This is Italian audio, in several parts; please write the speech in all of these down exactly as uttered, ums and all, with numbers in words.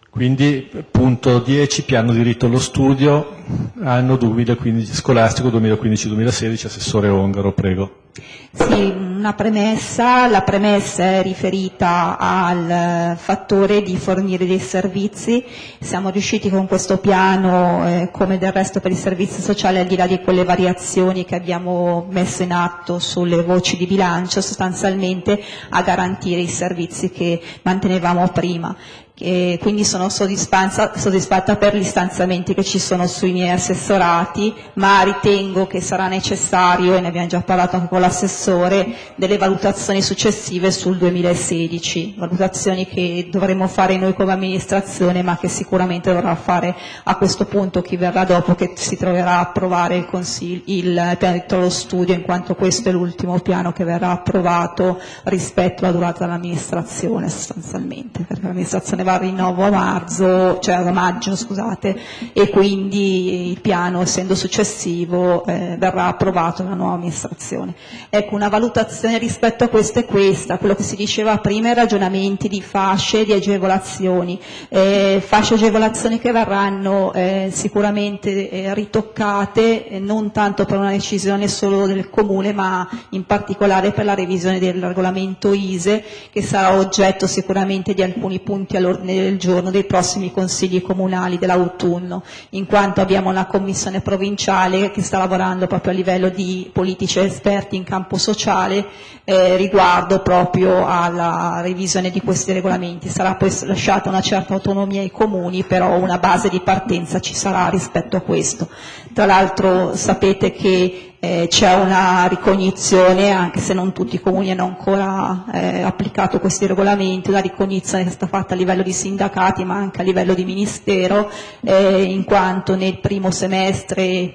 Quindi, punto dieci, piano diritto allo studio, anno duemilaquindici, scolastico duemilaquindici duemilasedici, assessore Ongaro, prego. Sì, una premessa, la premessa è riferita al fattore di fornire dei servizi. Siamo riusciti con questo piano, eh, come del resto per i servizi sociali, al di là di quelle variazioni che abbiamo messo in atto sulle voci di bilancio, sostanzialmente a garantire i servizi che mantenevamo prima. E quindi sono soddisfatta per gli stanziamenti che ci sono sui miei assessorati, ma ritengo che sarà necessario, e ne abbiamo già parlato anche con l'assessore, delle valutazioni successive sul duemilasedici, valutazioni che dovremo fare noi come amministrazione, ma che sicuramente dovrà fare a questo punto chi verrà dopo, che si troverà a approvare il, consiglio, il piano di allo studio, in quanto questo è l'ultimo piano che verrà approvato rispetto alla durata dell'amministrazione, sostanzialmente, perché l'amministrazione va a rinnovo a marzo, cioè a maggio, scusate, e quindi il piano, essendo successivo, eh, verrà approvato dalla nuova amministrazione. Ecco, una valutazione rispetto a questo è questa, quello che si diceva prima, i ragionamenti di fasce di agevolazioni, eh, fasce agevolazioni che verranno eh, sicuramente eh, ritoccate, eh, non tanto per una decisione solo del Comune, ma in particolare per la revisione del regolamento I S E, che sarà oggetto sicuramente di alcuni punti all'ordine del giorno dei prossimi consigli comunali dell'autunno, in quanto abbiamo una commissione provinciale che sta lavorando proprio a livello di politici esperti in campo sociale eh, riguardo proprio alla revisione di questi regolamenti. Sarà poi lasciata una certa autonomia ai comuni, però una base di partenza ci sarà rispetto a questo. Tra l'altro sapete che Eh, c'è una ricognizione, anche se non tutti i comuni hanno ancora eh, applicato questi regolamenti, una ricognizione che è stata fatta a livello di sindacati ma anche a livello di ministero, eh, in quanto nel primo semestre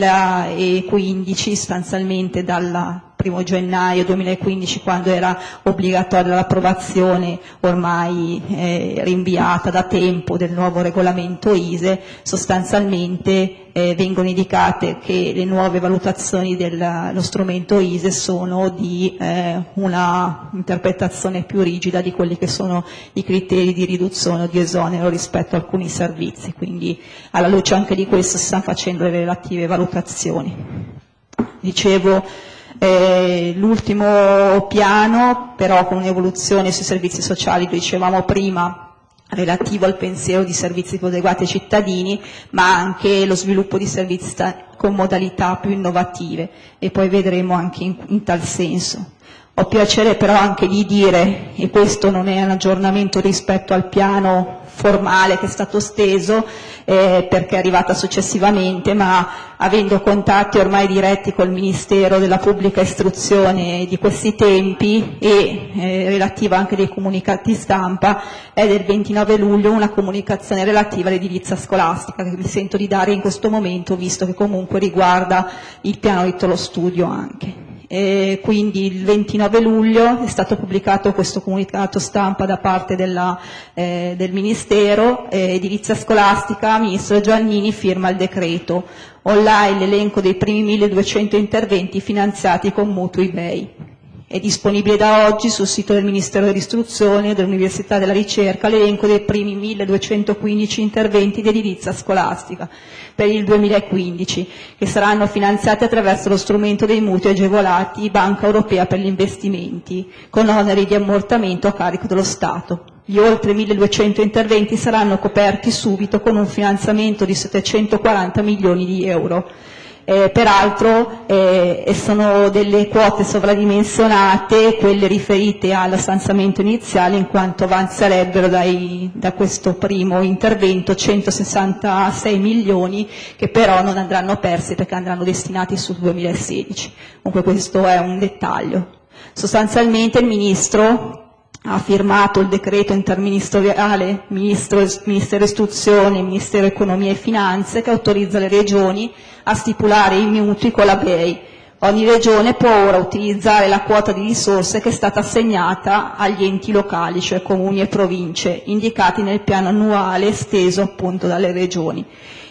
duemilaquindici, sostanzialmente dalla primo gennaio duemilaquindici, quando era obbligatoria l'approvazione ormai eh, rinviata da tempo del nuovo regolamento I S E, sostanzialmente eh, vengono indicate che le nuove valutazioni dello strumento I S E sono di eh, una interpretazione più rigida di quelli che sono i criteri di riduzione o di esonero rispetto a alcuni servizi, quindi alla luce anche di questo si stanno facendo le relative valutazioni. Dicevo, Eh, l'ultimo piano, però con un'evoluzione sui servizi sociali, lo dicevamo prima, relativo al pensiero di servizi più adeguati ai cittadini, ma anche lo sviluppo di servizi con modalità più innovative, e poi vedremo anche in, in tal senso. Ho piacere però anche di dire, e questo non è un aggiornamento rispetto al piano formale che è stato steso, eh, perché è arrivata successivamente, ma avendo contatti ormai diretti col Ministero della Pubblica Istruzione di questi tempi e eh, relativa anche dei comunicati stampa, è del ventinove luglio una comunicazione relativa all'edilizia scolastica che mi sento di dare in questo momento, visto che comunque riguarda il piano di allo studio anche. E quindi il ventinove luglio è stato pubblicato questo comunicato stampa da parte della, eh, del Ministero, eh, edilizia scolastica, Ministro Giannini firma il decreto, online l'elenco dei primi milleduecento interventi finanziati con mutui B E I. È disponibile da oggi sul sito del Ministero dell'Istruzione, dell'Università e della Ricerca l'elenco dei primi milleduecentoquindici interventi di edilizia scolastica per il duemilaquindici, che saranno finanziati attraverso lo strumento dei mutui agevolati Banca Europea per gli investimenti, con oneri di ammortamento a carico dello Stato. Gli oltre milleduecento interventi saranno coperti subito con un finanziamento di settecentoquaranta milioni di euro. Eh, peraltro eh, sono delle quote sovradimensionate, quelle riferite allo stanziamento iniziale, in quanto avanzerebbero dai, da questo primo intervento centosessantasei milioni, che però non andranno persi perché andranno destinati sul duemilasedici. Comunque questo è un dettaglio. Sostanzialmente il Ministro ha firmato il decreto interministeriale Ministro, Ministero Istruzione, Ministero Economia e Finanze, che autorizza le regioni a stipulare i mutui con la B E I. Ogni regione può ora utilizzare la quota di risorse che è stata assegnata agli enti locali, cioè comuni e province, indicati nel piano annuale esteso appunto dalle regioni.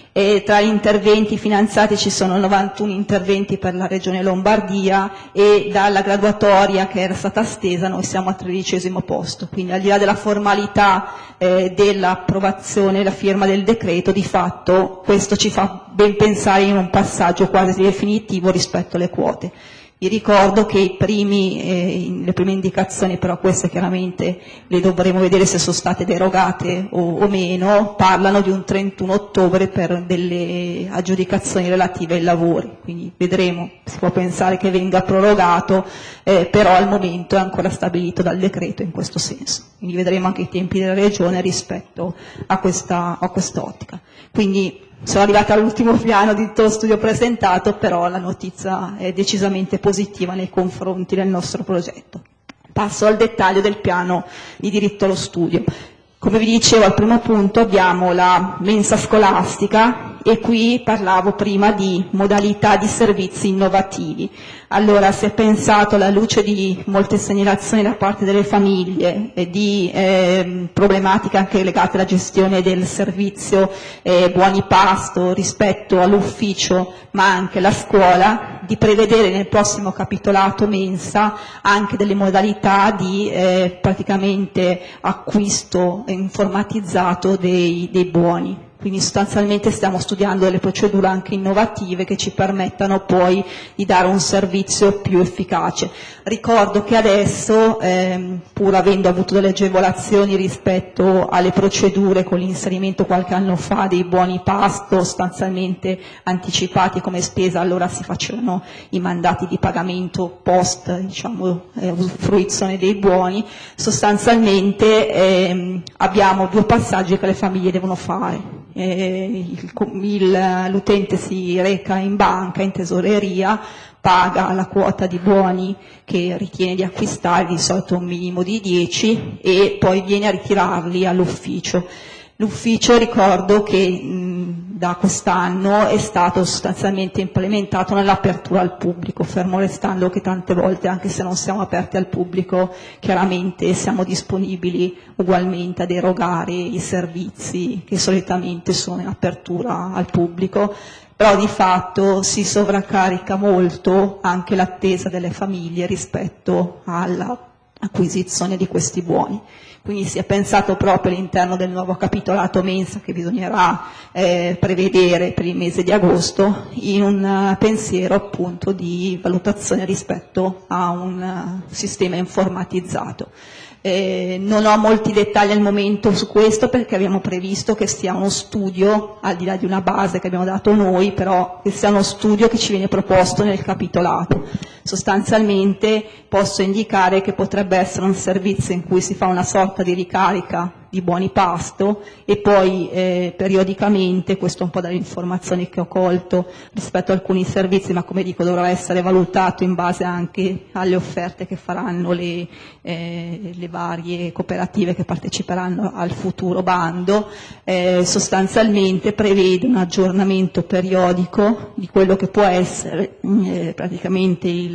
E tra gli interventi finanziati ci sono novantuno interventi per la Regione Lombardia e dalla graduatoria che era stata stesa noi siamo al tredicesimo posto, quindi al di là della formalità eh, dell'approvazione e la firma del decreto, di fatto questo ci fa ben pensare in un passaggio quasi definitivo rispetto alle quote. Vi ricordo che i primi, eh, le prime indicazioni, però queste chiaramente le dovremo vedere se sono state derogate o, o meno, parlano di un trentuno ottobre per delle aggiudicazioni relative ai lavori, quindi vedremo, si può pensare che venga prorogato, eh, però al momento è ancora stabilito dal decreto in questo senso, quindi vedremo anche i tempi della Regione rispetto a questa, a quest'ottica. Quindi sono arrivata all'ultimo piano di tutto lo studio presentato, però la notizia è decisamente positiva nei confronti del nostro progetto. Passo al dettaglio del piano di diritto allo studio. Come vi dicevo al primo punto abbiamo la mensa scolastica e qui parlavo prima di modalità di servizi innovativi. Allora si è pensato alla luce di molte segnalazioni da parte delle famiglie e di eh, problematiche anche legate alla gestione del servizio eh, buoni pasto rispetto all'ufficio ma anche alla scuola, di prevedere nel prossimo capitolato mensa anche delle modalità di eh, praticamente acquisto informatizzato dei, dei buoni. Quindi sostanzialmente stiamo studiando delle procedure anche innovative che ci permettano poi di dare un servizio più efficace. Ricordo che adesso, ehm, pur avendo avuto delle agevolazioni rispetto alle procedure con l'inserimento qualche anno fa dei buoni pasto sostanzialmente anticipati come spesa, allora si facevano i mandati di pagamento post, diciamo, eh, fruizione dei buoni, sostanzialmente ehm, abbiamo due passaggi che le famiglie devono fare. Eh, l'utente si reca in banca, in tesoreria, paga la quota di buoni che ritiene di acquistare, di solito un minimo di dieci, e poi viene a ritirarli all'ufficio. L'ufficio, ricordo che mh, da quest'anno è stato sostanzialmente implementato nell'apertura al pubblico, fermo restando che tante volte, anche se non siamo aperti al pubblico, chiaramente siamo disponibili ugualmente ad erogare i servizi che solitamente sono in apertura al pubblico, però di fatto si sovraccarica molto anche l'attesa delle famiglie rispetto all'acquisizione di questi buoni. Quindi si è pensato proprio all'interno del nuovo capitolato mensa che bisognerà eh, prevedere per il mese di agosto in un uh, pensiero appunto di valutazione rispetto a un uh, sistema informatizzato. Eh, non ho molti dettagli al momento su questo perché abbiamo previsto che sia uno studio, al di là di una base che abbiamo dato noi, però che sia uno studio che ci viene proposto nel capitolato. Sostanzialmente posso indicare che potrebbe essere un servizio in cui si fa una sorta di ricarica di buoni pasto e poi eh, periodicamente, questo è un po' dalle informazioni che ho colto rispetto a alcuni servizi, ma come dico dovrà essere valutato in base anche alle offerte che faranno le, eh, le varie cooperative che parteciperanno al futuro bando, eh, sostanzialmente prevede un aggiornamento periodico di quello che può essere eh, praticamente il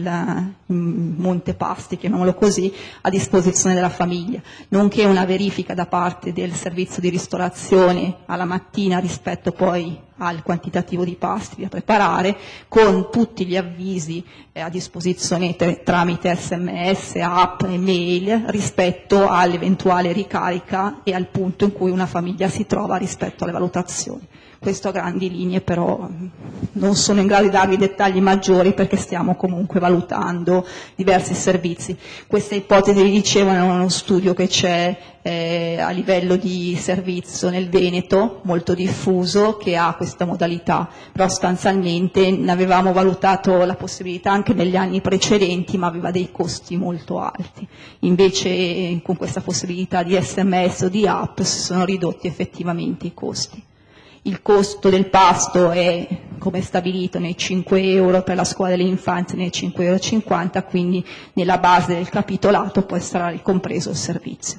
Montepasti, chiamiamolo così, a disposizione della famiglia, nonché una verifica da parte del servizio di ristorazione alla mattina rispetto poi al quantitativo di pasti da preparare, con tutti gli avvisi eh, a disposizione te- tramite sms, app e mail rispetto all'eventuale ricarica e al punto in cui una famiglia si trova rispetto alle valutazioni. Questo a grandi linee, però non sono in grado di darvi dettagli maggiori perché stiamo comunque valutando diversi servizi. Queste ipotesi, vi dicevo, è uno studio che c'è eh, a livello di servizio nel Veneto, molto diffuso, che ha questa modalità, però sostanzialmente ne avevamo valutato la possibilità anche negli anni precedenti, ma aveva dei costi molto alti. Invece con questa possibilità di sms o di app si sono ridotti effettivamente i costi. Il costo del pasto è, come stabilito, nei cinque euro per la scuola dell'infanzia, nei cinque euro e cinquanta, quindi nella base del capitolato poi sarà ricompreso il servizio.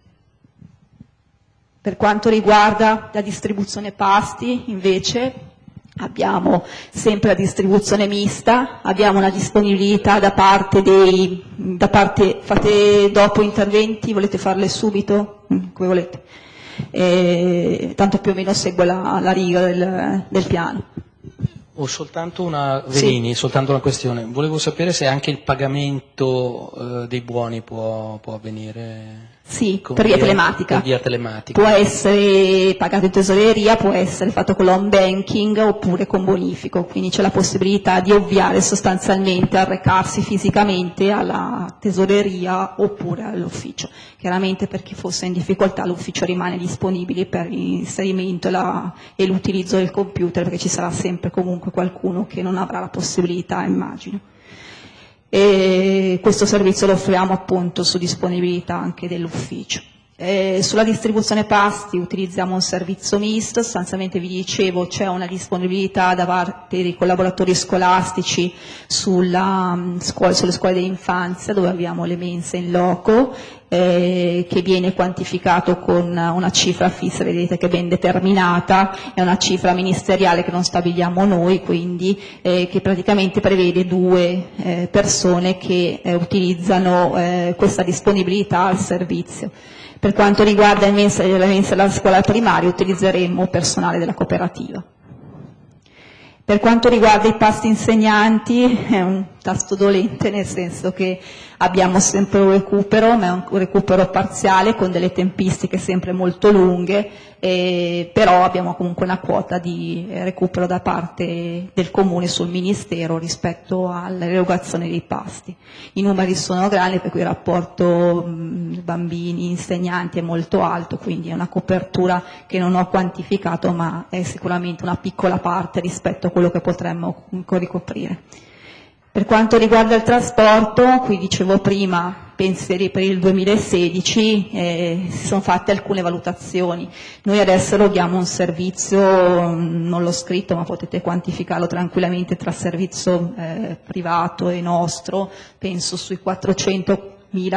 Per quanto riguarda la distribuzione pasti, invece, abbiamo sempre la distribuzione mista, abbiamo una disponibilità da parte dei, da parte, fate dopo interventi, volete farle subito? Come volete. e tanto più o meno segue la, la riga del, del piano. Ho soltanto una, Venini, sì. soltanto una questione. Volevo sapere se anche il pagamento eh, dei buoni può, può avvenire. Sì, per via, via telematica. Per via telematica. Può essere pagato in tesoreria, può essere fatto con l'home banking oppure con bonifico, quindi c'è la possibilità di ovviare sostanzialmente a recarsi fisicamente alla tesoreria oppure all'ufficio. Chiaramente per chi fosse in difficoltà l'ufficio rimane disponibile per l'inserimento e, la, e l'utilizzo del computer, perché ci sarà sempre comunque qualcuno che non avrà la possibilità, immagino. E questo servizio lo offriamo appunto su disponibilità anche dell'ufficio. Eh, sulla distribuzione pasti utilizziamo un servizio misto, sostanzialmente vi dicevo c'è una disponibilità da parte dei collaboratori scolastici sulla, um, scuola, sulle scuole dell'infanzia, dove abbiamo le mense in loco, eh, che viene quantificato con una cifra fissa, vedete che è ben determinata, è una cifra ministeriale che non stabiliamo noi, quindi eh, che praticamente prevede due eh, persone che eh, utilizzano eh, questa disponibilità al servizio. Per quanto riguarda il mensa, la mensa della scuola primaria utilizzeremo personale della cooperativa. Per quanto riguarda i pasti insegnanti è un tasto dolente, nel senso che abbiamo sempre un recupero, ma è un recupero parziale con delle tempistiche sempre molto lunghe, eh, però abbiamo comunque una quota di recupero da parte del Comune sul Ministero rispetto all'erogazione dei pasti. I numeri sono grandi, per cui il rapporto mh, bambini-insegnanti è molto alto, quindi è una copertura che non ho quantificato, ma è sicuramente una piccola parte rispetto a quello che potremmo ricoprire. Per quanto riguarda il trasporto, qui dicevo prima, pensieri per il duemilasedici, eh, si sono fatte alcune valutazioni. Noi adesso eroghiamo un servizio, non l'ho scritto ma potete quantificarlo tranquillamente, tra servizio eh, privato e nostro, penso sui quattrocentomila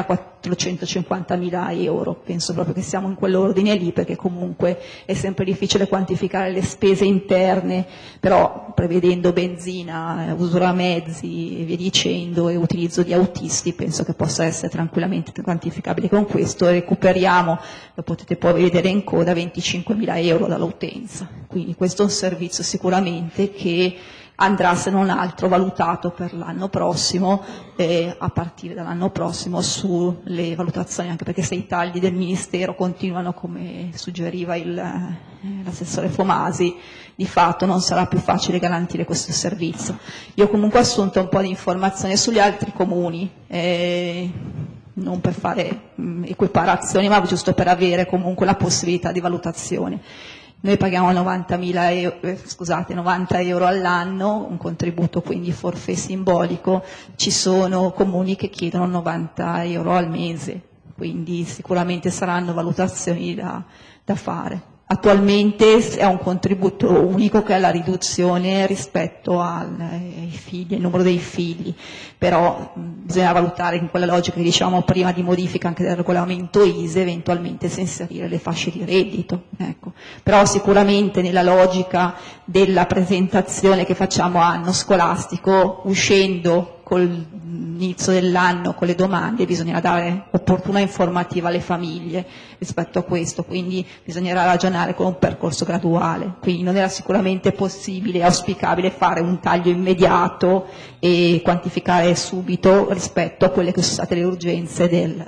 quattrocentocinquantamila euro, penso proprio che siamo in quell'ordine lì, perché comunque è sempre difficile quantificare le spese interne, però prevedendo benzina, usura mezzi e via dicendo e utilizzo di autisti penso che possa essere tranquillamente quantificabile con questo, e recuperiamo, lo potete poi vedere in coda, venticinquemila euro dall'utenza, quindi questo è un servizio sicuramente che andrà se non altro valutato per l'anno prossimo, eh, a partire dall'anno prossimo sulle valutazioni, anche perché se i tagli del Ministero continuano come suggeriva il, eh, l'assessore Fomasi, di fatto non sarà più facile garantire questo servizio. Io comunque ho assunto un po' di informazioni sugli altri comuni, eh, non per fare mh, equiparazioni, ma giusto per avere comunque la possibilità di valutazione. Noi paghiamo novantamila euro, eh, scusate, novanta euro all'anno, un contributo quindi forfait simbolico, ci sono comuni che chiedono novanta euro al mese, quindi sicuramente saranno valutazioni da, da fare. Attualmente è un contributo unico che è la riduzione rispetto al, ai figli, al numero dei figli, però mh, bisogna valutare in quella logica che dicevamo prima di modifica anche del regolamento I S E, eventualmente se inserire le fasce di reddito. Ecco. Però sicuramente nella logica della presentazione che facciamo anno scolastico, uscendo col inizio dell'anno con le domande, bisognerà dare opportuna informativa alle famiglie rispetto a questo, quindi bisognerà ragionare con un percorso graduale, quindi non era sicuramente possibile, auspicabile fare un taglio immediato e quantificare subito rispetto a quelle che sono state le urgenze del,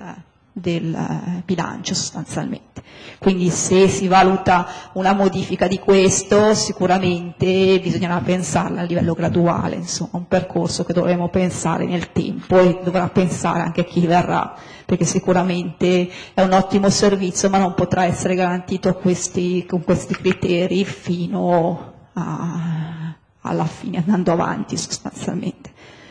del bilancio sostanzialmente. Quindi se si valuta una modifica di questo sicuramente bisognerà pensarla a livello graduale, insomma un percorso che dovremo pensare nel tempo e dovrà pensare anche chi verrà, perché sicuramente è un ottimo servizio ma non potrà essere garantito a questi, con questi criteri fino a, alla fine, andando avanti sostanzialmente.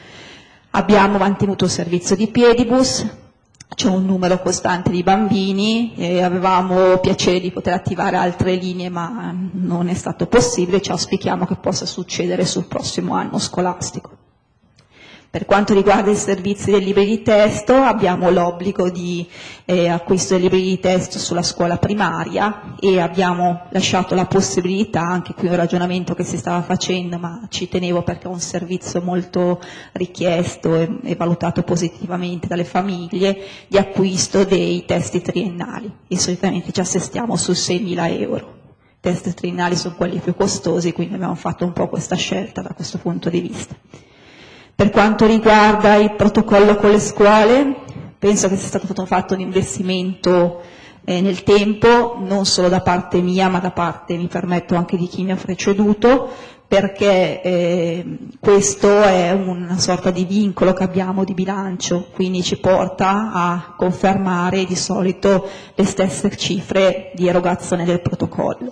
Abbiamo mantenuto il servizio di piedibus, c'è un numero costante di bambini, e avevamo piacere di poter attivare altre linee ma non è stato possibile, ci auspichiamo che possa succedere sul prossimo anno scolastico. Per quanto riguarda i servizi dei libri di testo, abbiamo l'obbligo di eh, acquisto dei libri di testo sulla scuola primaria e abbiamo lasciato la possibilità, anche qui un ragionamento che si stava facendo, ma ci tenevo perché è un servizio molto richiesto e, e valutato positivamente dalle famiglie, di acquisto dei testi triennali, e solitamente ci assestiamo su seimila euro. I testi triennali sono quelli più costosi, quindi abbiamo fatto un po' questa scelta da questo punto di vista. Per quanto riguarda il protocollo con le scuole, penso che sia stato fatto un investimento eh, nel tempo, non solo da parte mia, ma da parte, mi permetto, anche di chi mi ha preceduto, perché eh, questo è una sorta di vincolo che abbiamo di bilancio, quindi ci porta a confermare di solito le stesse cifre di erogazione del protocollo.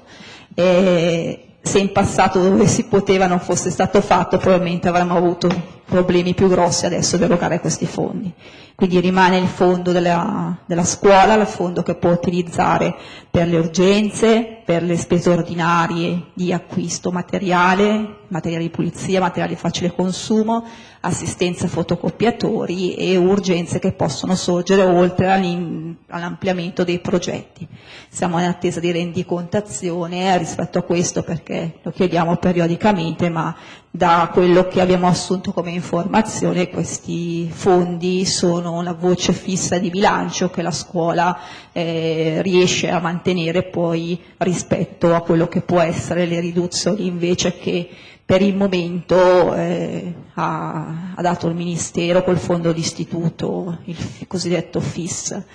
Eh, se in passato, dove si poteva, non fosse stato fatto, probabilmente avremmo avuto problemi più grossi adesso di erogare questi fondi. Quindi rimane il fondo della, della scuola, il fondo che può utilizzare per le urgenze, per le spese ordinarie di acquisto materiale, materiale di pulizia, materiale di facile consumo, assistenza fotocopiatori e urgenze che possono sorgere oltre all'ampliamento dei progetti. Siamo in attesa di rendicontazione rispetto a questo, perché lo chiediamo periodicamente, ma da quello che abbiamo assunto come informazione questi fondi sono una voce fissa di bilancio che la scuola eh, riesce a mantenere poi rispetto a quello che può essere le riduzioni invece che per il momento eh, ha, ha dato il Ministero col fondo d'istituto, il cosiddetto F I S.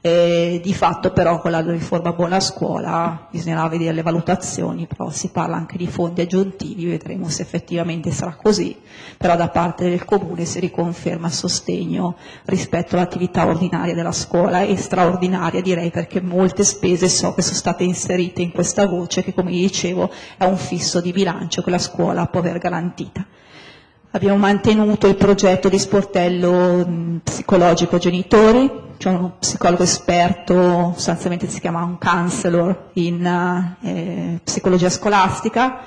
Eh, di fatto però con la riforma Buona Scuola bisognerà vedere le valutazioni, però si parla anche di fondi aggiuntivi, vedremo se effettivamente sarà così, però da parte del Comune si riconferma sostegno rispetto all'attività ordinaria della scuola, e straordinaria direi, perché molte spese so che sono state inserite in questa voce che, come dicevo, è un fisso di bilancio che la scuola può aver garantita. Abbiamo mantenuto il progetto di sportello mh, psicologico genitori, c'è uno psicologo esperto, sostanzialmente si chiama un counselor in eh, psicologia scolastica,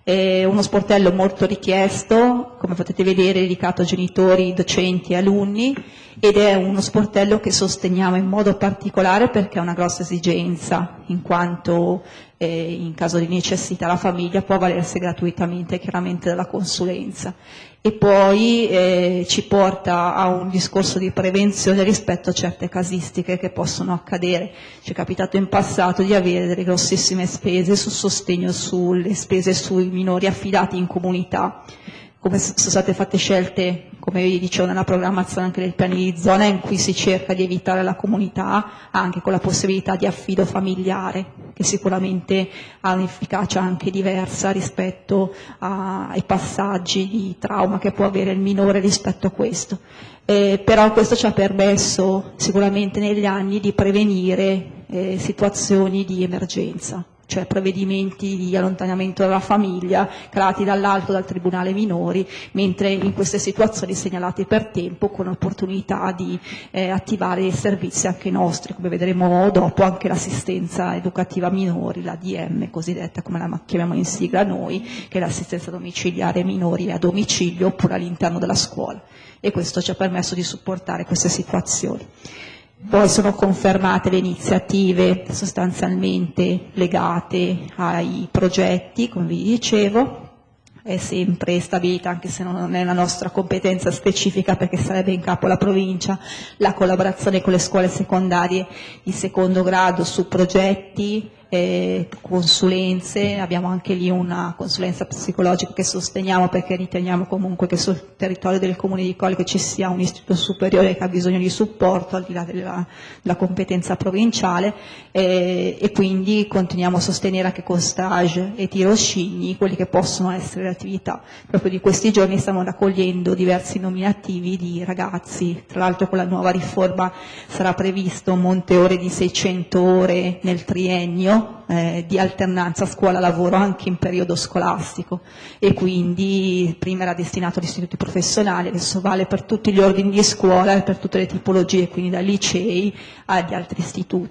è uno sportello molto richiesto, come potete vedere, dedicato a genitori, docenti e alunni, ed è uno sportello che sosteniamo in modo particolare perché ha una grossa esigenza, in quanto eh, in caso di necessità la famiglia può avvalersi gratuitamente chiaramente della consulenza. E poi eh, ci porta a un discorso di prevenzione rispetto a certe casistiche che possono accadere. Ci è capitato in passato di avere delle grossissime spese sul sostegno sulle spese sui minori affidati in comunità. Come sono state fatte scelte, come vi dicevo, nella programmazione anche dei piani di zona, in cui si cerca di evitare la comunità anche con la possibilità di affido familiare, che sicuramente ha un'efficacia anche diversa rispetto a, ai passaggi di trauma che può avere il minore rispetto a questo. Eh, però questo ci ha permesso sicuramente negli anni di prevenire eh, situazioni di emergenza, cioè provvedimenti di allontanamento dalla famiglia creati dall'alto dal Tribunale Minori, mentre in queste situazioni segnalate per tempo, con l'opportunità di eh, attivare i servizi anche nostri, come vedremo dopo, anche l'assistenza educativa minori, la D M cosiddetta, come la chiamiamo in sigla noi, che è l'assistenza domiciliare minori a domicilio oppure all'interno della scuola, e questo ci ha permesso di supportare queste situazioni. Poi sono confermate le iniziative sostanzialmente legate ai progetti, come vi dicevo, è sempre stabilita, anche se non è una nostra competenza specifica perché sarebbe in capo alla provincia, la collaborazione con le scuole secondarie di secondo grado su progetti, eh, consulenze. Abbiamo anche lì una consulenza psicologica che sosteniamo perché riteniamo comunque che sul territorio del comune di Colle ci sia un istituto superiore che ha bisogno di supporto al di là della, della competenza provinciale, eh, e quindi continuiamo a sostenere anche con stage e tirocini quelli che possono essere le attività. Proprio di questi giorni stiamo raccogliendo diversi nominativi di ragazzi, tra l'altro con la nuova riforma sarà previsto un monte ore di seicento ore nel triennio, Eh, di alternanza scuola-lavoro anche in periodo scolastico, e quindi prima era destinato agli istituti professionali, adesso vale per tutti gli ordini di scuola e per tutte le tipologie, quindi dai licei agli altri istituti.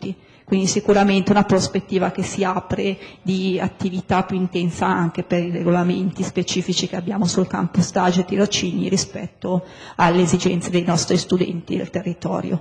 Quindi sicuramente una prospettiva che si apre di attività più intensa anche per i regolamenti specifici che abbiamo sul campo stage e tirocini rispetto alle esigenze dei nostri studenti del territorio.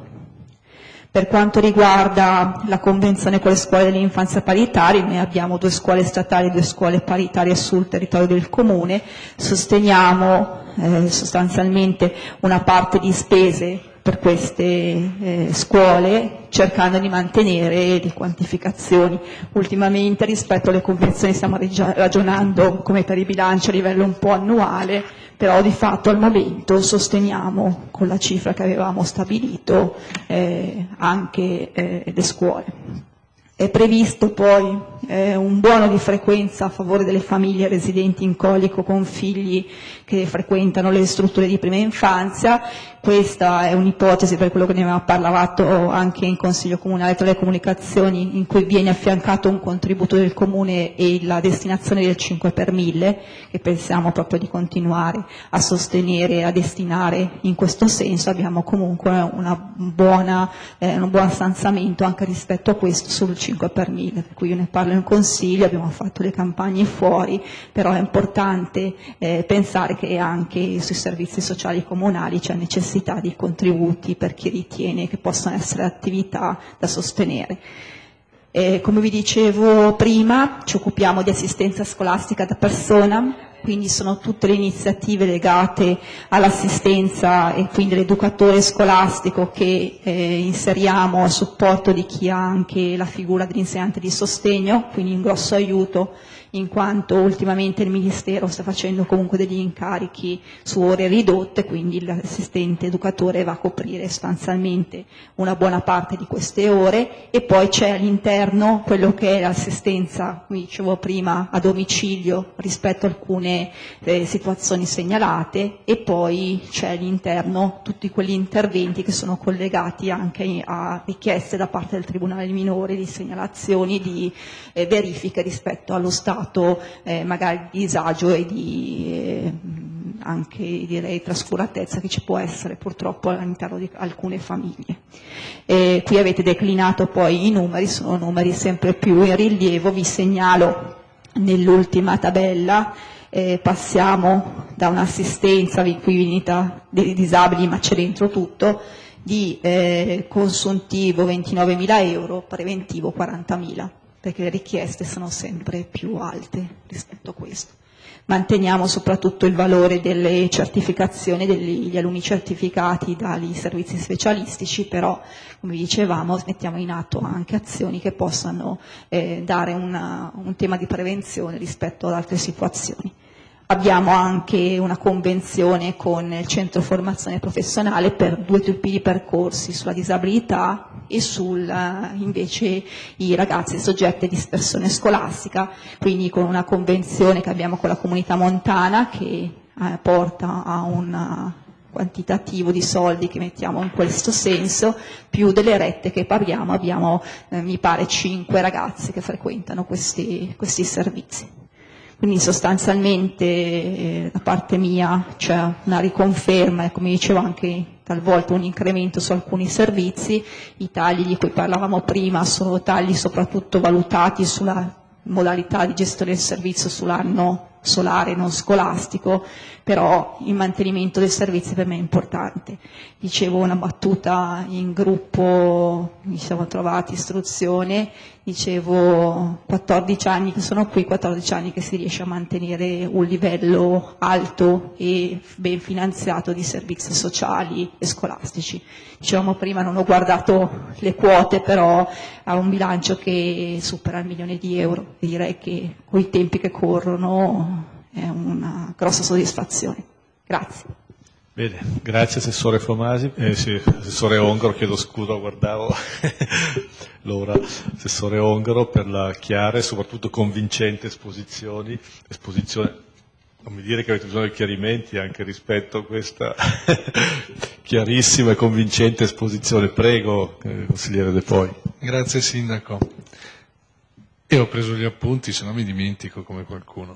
Per quanto riguarda la convenzione con le scuole dell'infanzia paritarie, noi abbiamo due scuole statali e due scuole paritarie sul territorio del Comune, sosteniamo eh, sostanzialmente una parte di spese per queste eh, scuole, cercando di mantenere le quantificazioni. Ultimamente rispetto alle convenzioni stiamo ragionando come per i bilanci a livello un po' annuale, però di fatto al momento sosteniamo con la cifra che avevamo stabilito eh, anche eh, le scuole. È previsto poi eh, un buono di frequenza a favore delle famiglie residenti in colico con figli che frequentano le strutture di prima infanzia. Questa è un'ipotesi, per quello che ne avevamo parlato anche in Consiglio Comunale tra le comunicazioni, in cui viene affiancato un contributo del Comune e la destinazione del cinque per mille, che pensiamo proprio di continuare a sostenere e a destinare in questo senso. Abbiamo comunque una buona, eh, un buon stanziamento anche rispetto a questo sul cinque per mille, per cui io ne parlo in Consiglio, abbiamo fatto le campagne fuori, però è importante eh, pensare che anche sui servizi sociali comunali c'è necessità di contributi per chi ritiene che possano essere attività da sostenere. Eh, come vi dicevo prima, ci occupiamo di assistenza scolastica da persona, quindi sono tutte le iniziative legate all'assistenza e quindi l'educatore scolastico che eh, inseriamo a supporto di chi ha anche la figura dell'insegnante di sostegno, quindi un grosso aiuto, in quanto ultimamente il Ministero sta facendo comunque degli incarichi su ore ridotte, quindi l'assistente educatore va a coprire sostanzialmente una buona parte di queste ore, e poi c'è all'interno quello che è l'assistenza, come dicevo prima, a domicilio rispetto a alcune eh, situazioni segnalate, e poi c'è all'interno tutti quegli interventi che sono collegati anche a richieste da parte del Tribunale dei minori di segnalazioni, di eh, verifiche rispetto allo stato Eh, magari di disagio e di eh, anche direi trascuratezza che ci può essere purtroppo all'interno di alcune famiglie. Eh, qui avete declinato poi i numeri, sono numeri sempre più in rilievo. Vi segnalo nell'ultima tabella eh, passiamo da un'assistenza qui venita dei disabili, ma c'è dentro tutto, di eh, consuntivo ventinovemila euro, preventivo quarantamila, perché le richieste sono sempre più alte rispetto a questo. Manteniamo soprattutto il valore delle certificazioni degli alunni certificati dai servizi specialistici, però come dicevamo mettiamo in atto anche azioni che possano eh, dare una, un tema di prevenzione rispetto ad altre situazioni. Abbiamo anche una convenzione con il Centro Formazione Professionale per due tipi di percorsi, sulla disabilità e sul invece i ragazzi soggetti a dispersione scolastica, quindi con una convenzione che abbiamo con la Comunità Montana che eh, porta a un quantitativo di soldi che mettiamo in questo senso, più delle rette che paghiamo. Abbiamo eh, mi pare cinque ragazzi che frequentano questi, questi servizi. Quindi sostanzialmente eh, da parte mia c'è una riconferma e, come dicevo, anche talvolta un incremento su alcuni servizi. I tagli di cui parlavamo prima sono tagli soprattutto valutati sulla modalità di gestione del servizio sull'anno solare non scolastico, però il mantenimento del servizio per me è importante. Dicevo una battuta in gruppo, mi siamo trovati istruzione, dicevo quattordici anni che sono qui, quattordici anni che si riesce a mantenere un livello alto e ben finanziato di servizi sociali e scolastici. Dicevamo prima, non ho guardato le quote, però ha un bilancio che supera il milione di euro, e direi che con i tempi che corrono è una grossa soddisfazione. Grazie. Bene, grazie Assessore Formasi, eh, sì, Assessore Ongaro, chiedo scusa, guardavo l'ora, Assessore Ongaro, per la chiara e soprattutto convincente esposizione. esposizione. Non mi dire che avete bisogno di chiarimenti anche rispetto a questa chiarissima e convincente esposizione. Prego, eh, consigliere De Poi. Grazie Sindaco. Io ho preso gli appunti, se no mi dimentico come qualcuno.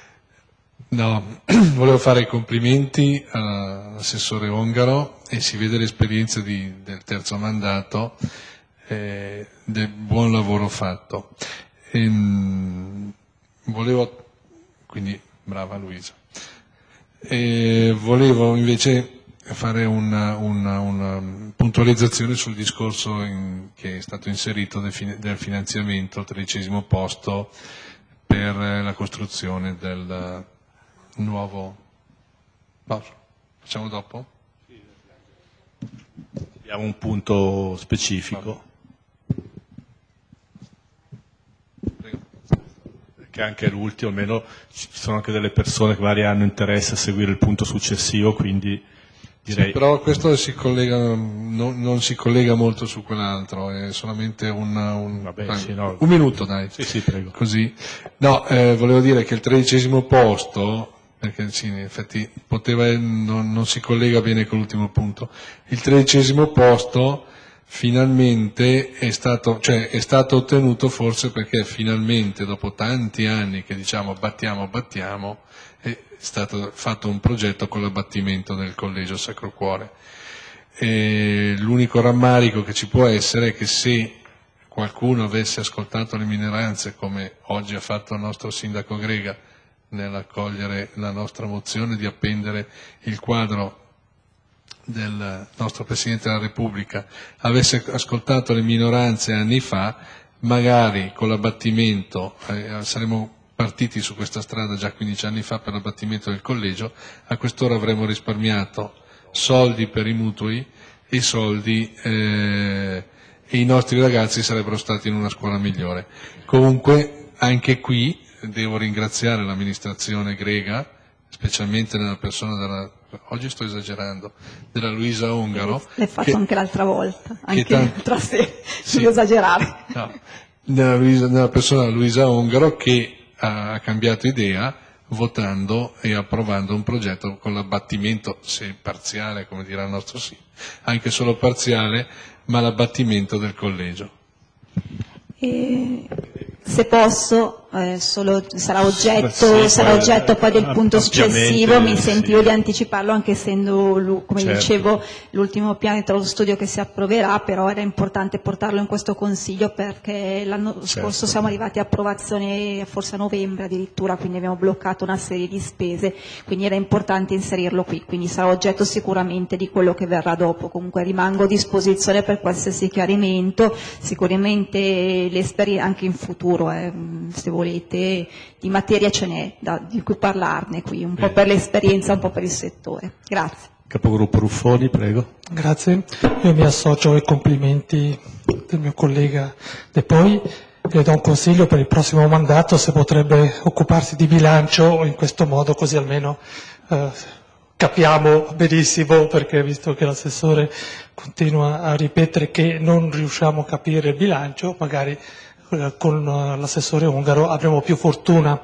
No, volevo fare i complimenti all'assessore Ongaro, e si vede l'esperienza di, del terzo mandato, eh, del buon lavoro fatto. Ehm, volevo, quindi brava Luisa, e volevo invece fare una, una, una puntualizzazione sul discorso in, che è stato inserito del, fin, del finanziamento al tredicesimo posto per la costruzione del nuovo... No, facciamo dopo? Abbiamo un punto specifico. Che anche l'ultimo, almeno ci sono anche delle persone che magari hanno interesse a seguire il punto successivo, quindi direi... Sì, però questo si collega, non, non si collega molto su quell'altro, è solamente un, un, Vabbè, ah, sì, no. un minuto, dai. Sì, sì, prego. Così. No, eh, volevo dire che il tredicesimo posto, perché sì, in effetti poteva, non, non si collega bene con l'ultimo punto, il tredicesimo posto finalmente è stato, cioè è stato ottenuto forse perché finalmente dopo tanti anni che diciamo battiamo, battiamo, è stato fatto un progetto con l'abbattimento del Collegio Sacro Cuore. E l'unico rammarico che ci può essere è che se qualcuno avesse ascoltato le minoranze, come oggi ha fatto il nostro sindaco Grega nell'accogliere la nostra mozione di appendere il quadro del nostro Presidente della Repubblica, avesse ascoltato le minoranze anni fa, magari con l'abbattimento, eh, saremmo partiti su questa strada già quindici anni fa per l'abbattimento del collegio, a quest'ora avremmo risparmiato soldi per i mutui e soldi eh, e i nostri ragazzi sarebbero stati in una scuola migliore. Comunque anche qui devo ringraziare l'amministrazione Grega, specialmente nella persona della, oggi sto esagerando, della Luisa Ongaro. L'hai fatto che, anche l'altra volta, anche tanto, tra sé, sì, non esagerare. No, nella, Luisa, nella persona della Luisa Ongaro che ha cambiato idea votando e approvando un progetto con l'abbattimento, se parziale, come dirà il nostro sì, anche solo parziale, ma l'abbattimento del collegio. E, se posso, eh, solo, sarà oggetto, sì, sarà poi, oggetto poi del punto successivo, mi sentivo sì. di anticiparlo anche essendo, come Certo. dicevo, l'ultimo piano di lo studio che si approverà, però era importante portarlo in questo Consiglio perché l'anno Certo. scorso siamo arrivati a approvazione forse a novembre addirittura, quindi abbiamo bloccato una serie di spese, quindi era importante inserirlo qui, quindi sarà oggetto sicuramente di quello che verrà dopo. Comunque rimango a disposizione per qualsiasi chiarimento, sicuramente l'esperienza anche in futuro, eh, se volete, di materia ce n'è da, di cui parlarne qui, un po' per l'esperienza, un po' per il settore. Grazie. Capogruppo Ruffoni, prego. Grazie, io mi associo ai complimenti del mio collega De Poi e le do un consiglio per il prossimo mandato se potrebbe occuparsi di bilancio in questo modo, così almeno eh, capiamo benissimo, perché visto che l'assessore continua a ripetere che non riusciamo a capire il bilancio, magari eh, con uh, l'assessore Ongaro avremo più fortuna.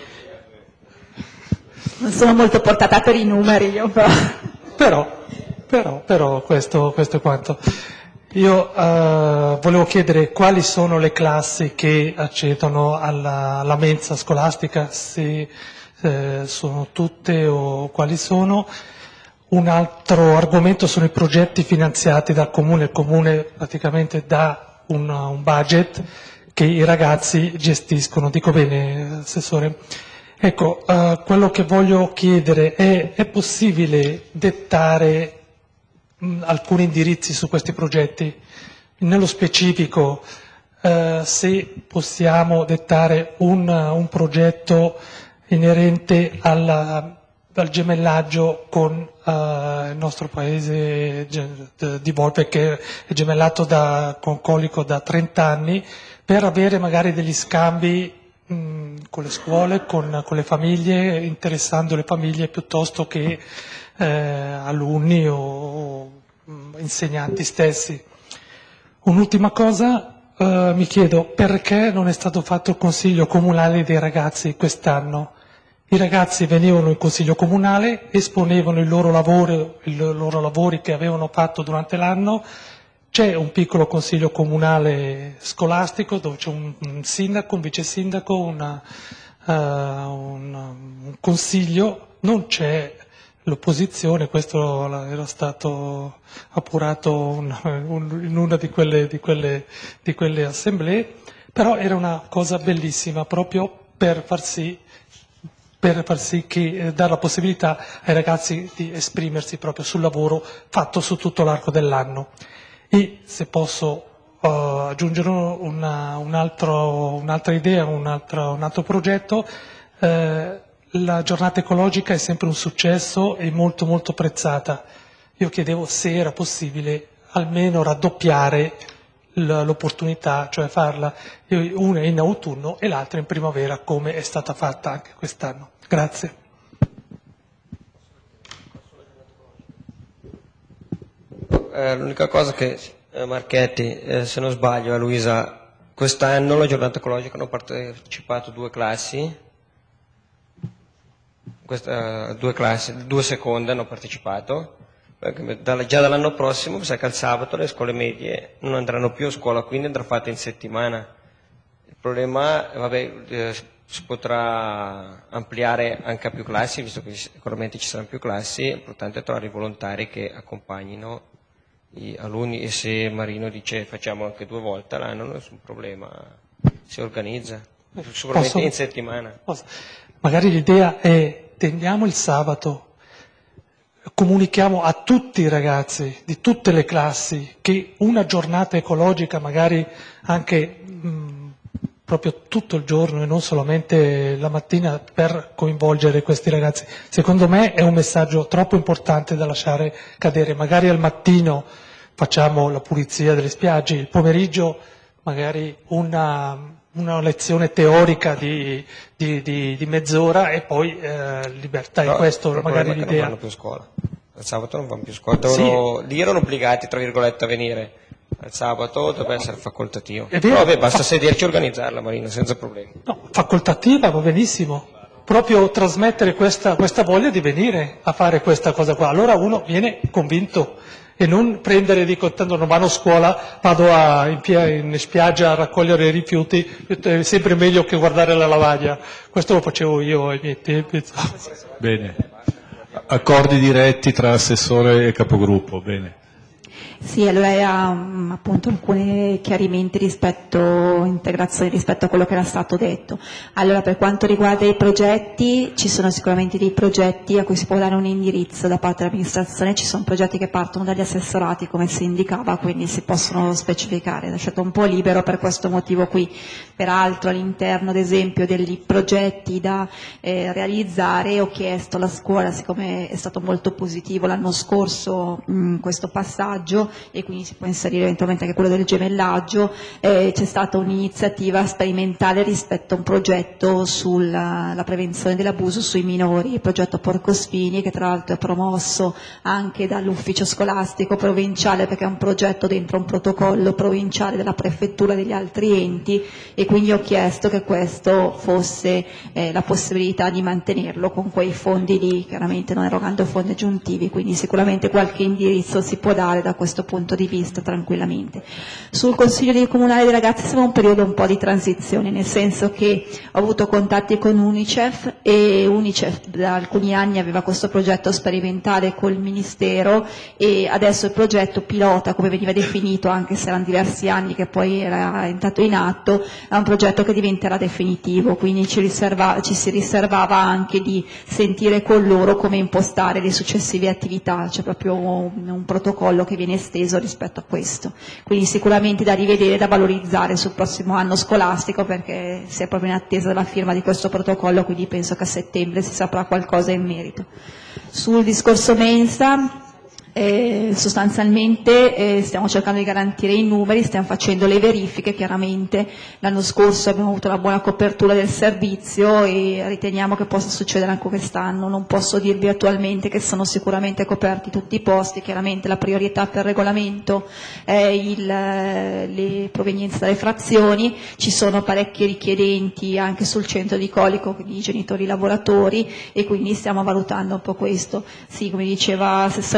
Non sono molto portata per i numeri io, però. Però, però, però questo, questo è quanto. Io eh, volevo chiedere quali sono le classi che accedono alla, alla mensa scolastica, se eh, sono tutte o quali sono. Un altro argomento sono i progetti finanziati dal Comune. Il Comune praticamente dà un, un budget che i ragazzi gestiscono. Dico bene, Assessore? Ecco, uh, quello che voglio chiedere è, è possibile dettare mh, alcuni indirizzi su questi progetti? Nello specifico, uh, se possiamo dettare un, un progetto inerente alla, al gemellaggio con uh, il nostro paese di Volpe, che è gemellato da, con Colico da trenta anni, per avere magari degli scambi con le scuole, con, con le famiglie, interessando le famiglie piuttosto che eh, alunni o, o insegnanti stessi. Un'ultima cosa, eh, mi chiedo perché non è stato fatto il consiglio comunale dei ragazzi quest'anno. I ragazzi venivano in consiglio comunale, esponevano il loro lavoro, i loro lavori che avevano fatto durante l'anno. C'è un piccolo consiglio comunale scolastico dove c'è un, un sindaco, un vice sindaco, una, uh, un, un consiglio, non c'è l'opposizione, questo era stato appurato un, un, in una di quelle, di, quelle, di quelle assemblee, però era una cosa bellissima proprio per far sì, per far sì che eh, dare la possibilità ai ragazzi di esprimersi proprio sul lavoro fatto su tutto l'arco dell'anno. E se posso uh, aggiungere una, un altro, un'altra idea, un altro, un altro progetto, eh, la giornata ecologica è sempre un successo e molto molto apprezzata. Io chiedevo se era possibile almeno raddoppiare l'opportunità, cioè farla una in autunno e l'altra in primavera, come è stata fatta anche quest'anno. Grazie. Eh, l'unica cosa che eh, Marchetti, eh, se non sbaglio, a Luisa, quest'anno alla giornata ecologica hanno partecipato due classi, Questa, due classi, due seconde hanno partecipato. Già dall'anno prossimo, mi sa che al sabato le scuole medie non andranno più a scuola, quindi andrà fatta in settimana. Il problema, vabbè, eh, si potrà ampliare anche a più classi, visto che sicuramente ci saranno più classi, l'importante è trovare i volontari che accompagnino gli alunni, e se Marino dice facciamo anche due volte all'anno, non è nessun problema, si organizza, sicuramente Posso? in settimana. Posso? Magari l'idea è tendiamo il sabato, comunichiamo a tutti i ragazzi di tutte le classi che una giornata ecologica, magari anche mh, proprio tutto il giorno e non solamente la mattina, per coinvolgere questi ragazzi. Secondo me è un messaggio troppo importante da lasciare cadere. Magari al mattino facciamo la pulizia delle spiagge, il pomeriggio magari una, una lezione teorica di, di, di, di mezz'ora e poi eh, libertà. No, e questo magari l'idea. Non vanno più a scuola. Al sabato non vanno più a scuola. Devono, sì. Lì erano obbligati, tra virgolette, a venire. Al sabato deve essere facoltativo. È vero, Però vabbè, basta fa... sederci e organizzarla, Marino, senza problemi. No, facoltativa va benissimo. Proprio trasmettere questa, questa voglia di venire a fare questa cosa qua. Allora uno viene convinto e non prendere, dico, tanto non vanno a scuola, vado a, in, in spiaggia a raccogliere i rifiuti, è sempre meglio che guardare la lavaglia. Questo lo facevo io ai miei tempi. Bene. Accordi diretti tra assessore e capogruppo, bene. Sì, allora era um, appunto alcuni chiarimenti rispetto, integrazioni rispetto a quello che era stato detto. Allora, per quanto riguarda i progetti, ci sono sicuramente dei progetti a cui si può dare un indirizzo da parte dell'amministrazione, ci sono progetti che partono dagli assessorati, come si indicava, quindi si possono specificare, è lasciato un po' libero per questo motivo qui. Peraltro all'interno, ad esempio, degli progetti da eh, realizzare, ho chiesto alla scuola, siccome è stato molto positivo l'anno scorso mh, questo passaggio, e quindi si può inserire eventualmente anche quello del gemellaggio, eh, c'è stata un'iniziativa sperimentale rispetto a un progetto sulla la prevenzione dell'abuso sui minori, il progetto Porcospini, che tra l'altro è promosso anche dall'ufficio scolastico provinciale, perché è un progetto dentro un protocollo provinciale della prefettura e degli altri enti, e quindi ho chiesto che questo fosse eh, la possibilità di mantenerlo con quei fondi lì, chiaramente non erogando fondi aggiuntivi, quindi sicuramente qualche indirizzo si può dare da questo punto di vista tranquillamente. Sul Consiglio dei Comunali dei Ragazzi siamo in un periodo un po' di transizione, nel senso che ho avuto contatti con Unicef, e Unicef da alcuni anni aveva questo progetto sperimentale col Ministero, e adesso il progetto pilota, come veniva definito, anche se erano diversi anni che poi era entrato in atto, è un progetto che diventerà definitivo, quindi ci, riserva, ci si riservava anche di sentire con loro come impostare le successive attività, c'è proprio un, un protocollo che viene esteso rispetto a questo, quindi sicuramente da rivedere, da valorizzare sul prossimo anno scolastico, perché si è proprio in attesa della firma di questo protocollo, quindi penso che a settembre si saprà qualcosa in merito. Sul discorso mensa, Eh, sostanzialmente eh, stiamo cercando di garantire i numeri, stiamo facendo le verifiche, chiaramente l'anno scorso abbiamo avuto una buona copertura del servizio e riteniamo che possa succedere anche quest'anno. Non posso dirvi attualmente che sono sicuramente coperti tutti i posti, chiaramente la priorità per regolamento è il, le provenienze dalle frazioni, ci sono parecchi richiedenti anche sul centro di colico di genitori lavoratori, e quindi stiamo valutando un po' questo. Sì, come diceva Assessore Marchetti,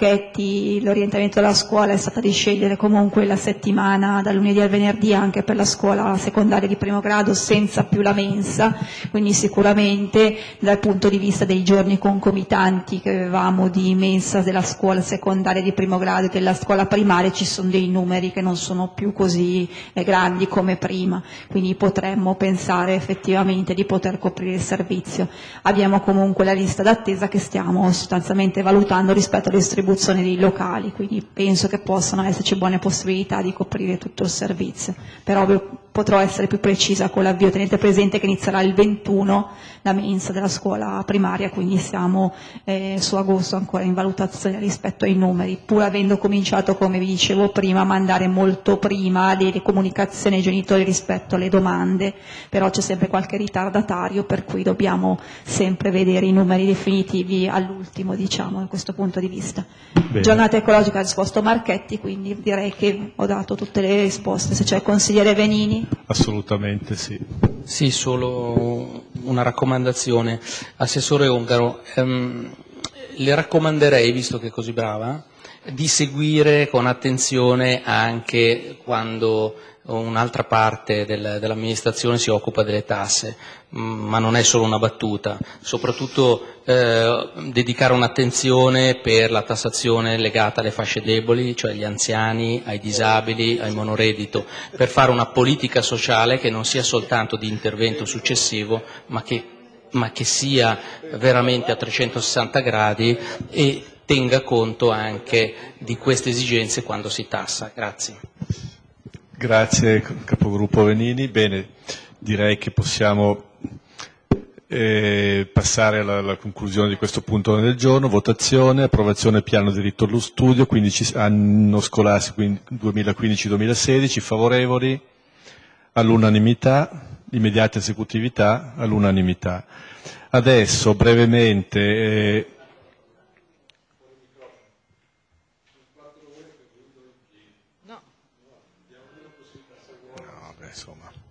effetti l'orientamento della scuola è stata di scegliere comunque la settimana dal lunedì al venerdì anche per la scuola secondaria di primo grado senza più la mensa, quindi sicuramente dal punto di vista dei giorni concomitanti che avevamo di mensa della scuola secondaria di primo grado e della scuola primaria ci sono dei numeri che non sono più così eh, grandi come prima, quindi potremmo pensare effettivamente di poter coprire il servizio. Abbiamo comunque la lista d'attesa che stiamo sostanzialmente valutando rispetto alla distribuzione dei locali, quindi penso che possano esserci buone possibilità di coprire tutto il servizio, però potrò essere più precisa con l'avvio. Tenete presente che inizierà il ventuno la mensa della scuola primaria, quindi siamo eh, su agosto ancora in valutazione rispetto ai numeri, pur avendo cominciato, come vi dicevo prima, a mandare molto prima delle comunicazioni ai genitori rispetto alle domande, però c'è sempre qualche ritardatario per cui dobbiamo sempre vedere i numeri definitivi all'ultimo, diciamo, da questo punto di vista. Bene. Giornata ecologica ha risposto Marchetti, quindi direi che ho dato tutte le risposte. Se c'è il consigliere Venini. Assolutamente sì. Sì, solo una raccomandazione. Assessore Ongaro, ehm, le raccomanderei, visto che è così brava, di seguire con attenzione anche quando un'altra parte del, dell'amministrazione si occupa delle tasse, ma non è solo una battuta, soprattutto eh, dedicare un'attenzione per la tassazione legata alle fasce deboli, cioè agli anziani, ai disabili, ai monoreddito, per fare una politica sociale che non sia soltanto di intervento successivo, ma che, ma che sia veramente a trecentosessanta gradi e tenga conto anche di queste esigenze quando si tassa. Grazie. Grazie capogruppo Venini. Bene, direi che possiamo eh, passare alla, alla conclusione di questo punto del giorno. Votazione, approvazione piano diritto allo studio, quindici anno scolastico duemilaquindici duemilasedici, favorevoli all'unanimità, immediata esecutività all'unanimità. Adesso brevemente eh, insomma.